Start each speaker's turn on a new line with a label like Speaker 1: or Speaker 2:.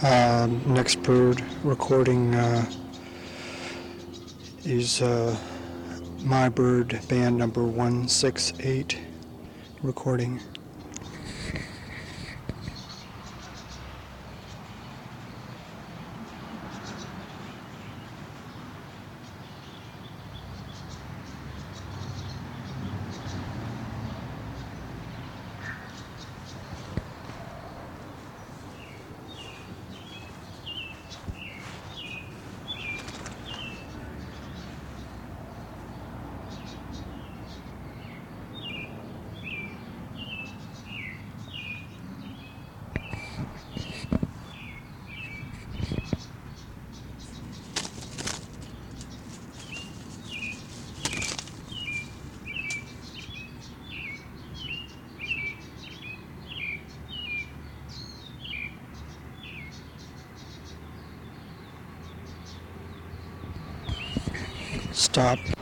Speaker 1: Next bird recording is My Bird band number 168 recording. Stop.